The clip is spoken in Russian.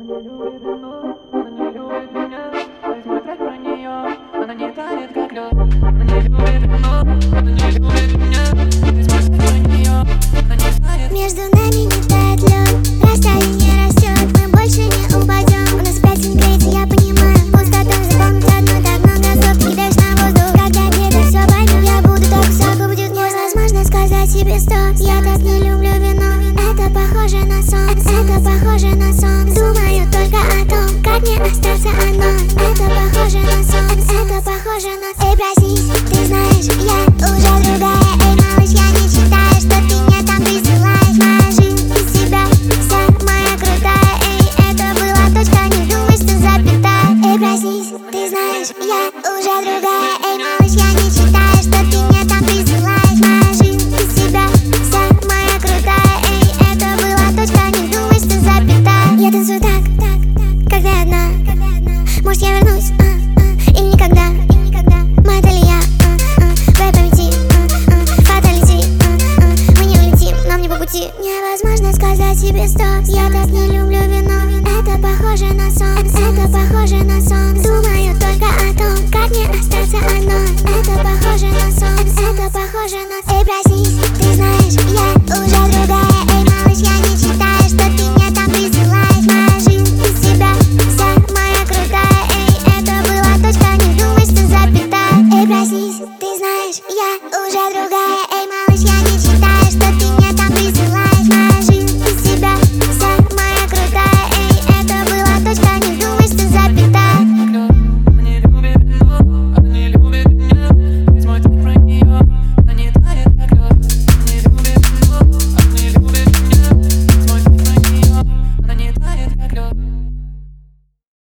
не любит вино, она не любит меня. Дай смотреть про нее, она не тает как лед. Она не любит вино, она не любит меня. Дай смотреть про нее, она не тает. Между нами не тает лед, расстояние растет, мы больше не упадем. У нас опять греется, я понимаю, пустота заполнит одну, так много слов ты кидаешь на воздух. Когда где-то все поймем, я буду так высоко, будет невозможно сказать себе стоп. Я так не люблю вино, это похоже на сон, это похоже на сон. Думаю только о том, как мне остаться одной. Это похоже на сон, это похоже на сон. Эй, проснись, ты знаешь, я уже другая. Эй, малыш, я не считаю, что ты мне там присылаешь. Моя жизнь из себя вся моя крутая. Эй, это была точка, не думай, что запятая. Эй, проснись, ты знаешь, я уже другая. Эй, малыш, я не считаю, что ты мне там присылаешь. Моя жизнь из себя вся моя крутая. Эй, это была точка, не думай, что запятая. Я танцую так, когда я одна. Может, я вернусь, и никогда. Моя талия, в твоей памяти, фаталити. Мы не улетим, нам не по пути. Невозможно сказать себе стоп. Я так не люблю вино, это похоже на сон, это похоже на сон. Думаю только о том, как мне остаться одной. Это похоже на сон, это похоже на сон. Эй, проснись, ты знаешь, я